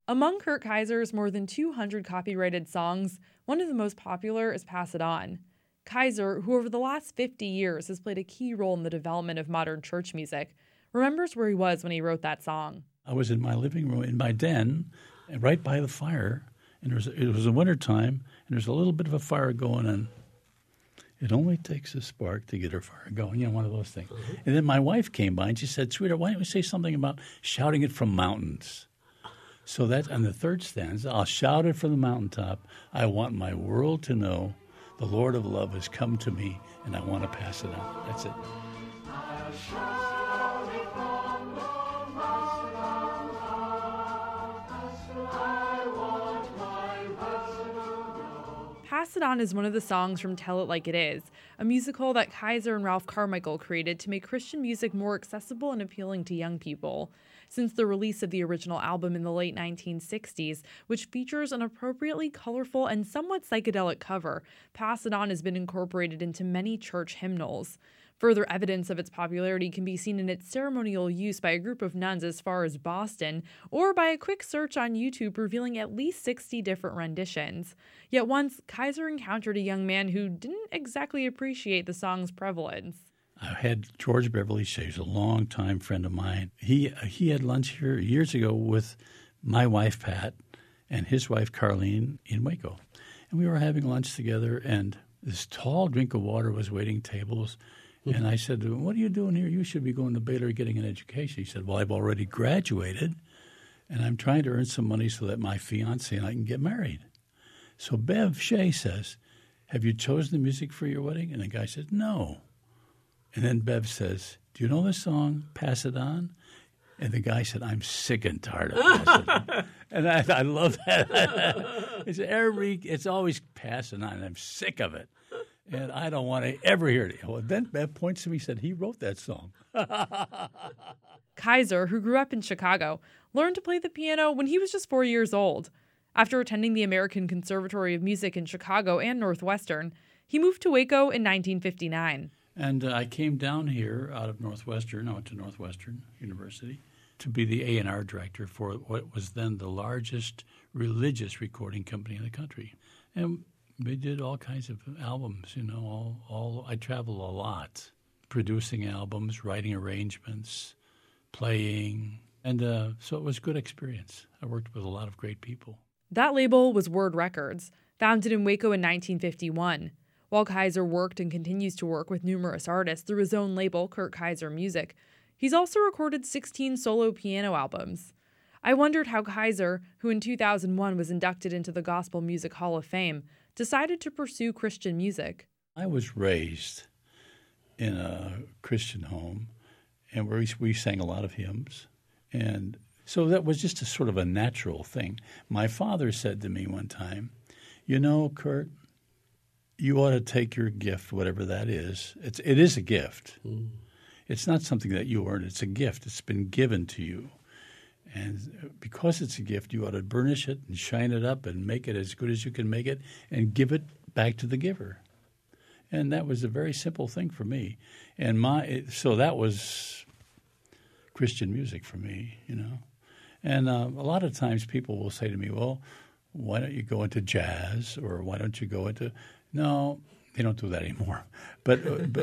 Among Kurt Kaiser's more than 200 copyrighted songs, one of the most popular is Pass It On. Kaiser, who over the last 50 years has played a key role in the development of modern church music, remembers where he was when he wrote that song. I was in my living room, in my den, right by the fire, and it was the wintertime, and there's a little bit of a fire going on. It only takes a spark to get her fire going, one of those things. Mm-hmm. And then my wife came by, and she said, "Sweetheart, why don't we say something about shouting it from mountains?" So that's on the third stanza. I'll shout it from the mountaintop. I want my world to know the Lord of love has come to me, and I want to pass it on. That's it. Pass It On is one of the songs from Tell It Like It Is, a musical that Kaiser and Ralph Carmichael created to make Christian music more accessible and appealing to young people. Since the release of the original album in the late 1960s, which features an appropriately colorful and somewhat psychedelic cover, Pass It On has been incorporated into many church hymnals. Further evidence of its popularity can be seen in its ceremonial use by a group of nuns as far as Boston, or by a quick search on YouTube revealing at least 60 different renditions. Yet once, Kaiser encountered a young man who didn't exactly appreciate the song's prevalence. I had George Beverly Shea, who's a longtime friend of mine. He had lunch here years ago with my wife, Pat, and his wife, Carlene, in Waco. And we were having lunch together, and this tall drink of water was waiting tables. And I said to him, "What are you doing here? You should be going to Baylor getting an education." He said, "Well, I've already graduated, and I'm trying to earn some money so that my fiancée and I can get married." So Bev Shea says, "Have you chosen the music for your wedding?" And the guy says, "No." And then Bev says, "Do you know the song, Pass It On?" And the guy said, "I'm sick and tired of Pass It On." And I love that. It's always Pass It On. I'm sick of it. And I don't want to ever hear it. Well, then Bev points to me and said, "He wrote that song." Kaiser, who grew up in Chicago, learned to play the piano when he was just 4 years old. After attending the American Conservatory of Music in Chicago and Northwestern, he moved to Waco in 1959. And I came down here out of Northwestern. I went to Northwestern University to be the A&R director for what was then the largest religious recording company in the country. And we did all kinds of albums, I traveled a lot, producing albums, writing arrangements, playing. And so it was a good experience. I worked with a lot of great people. That label was Word Records, founded in Waco in 1951. While Kaiser worked and continues to work with numerous artists through his own label, Kurt Kaiser Music, he's also recorded 16 solo piano albums. I wondered how Kaiser, who in 2001 was inducted into the Gospel Music Hall of Fame, decided to pursue Christian music. I was raised in a Christian home, and we sang a lot of hymns. And so that was just a sort of a natural thing. My father said to me one time, "Kurt, you ought to take your gift, whatever that is. It is a gift. Mm. It's not something that you earned. It's a gift. It's been given to you. And because it's a gift, you ought to burnish it and shine it up and make it as good as you can make it and give it back to the giver." And that was a very simple thing for me. And so that was Christian music for me, And a lot of times people will say to me, "Well, why don't you go into jazz, or why don't you go into?" No, they don't do that anymore. But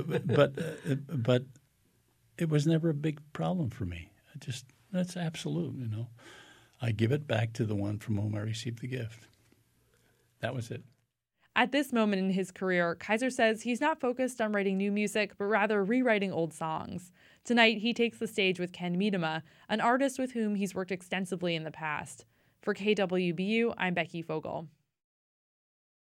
it was never a big problem for me. That's absolute, I give it back to the one from whom I received the gift. That was it. At this moment in his career, Kaiser says he's not focused on writing new music, but rather rewriting old songs. Tonight, he takes the stage with Ken Miedema, an artist with whom he's worked extensively in the past. For KWBU, I'm Becky Fogel.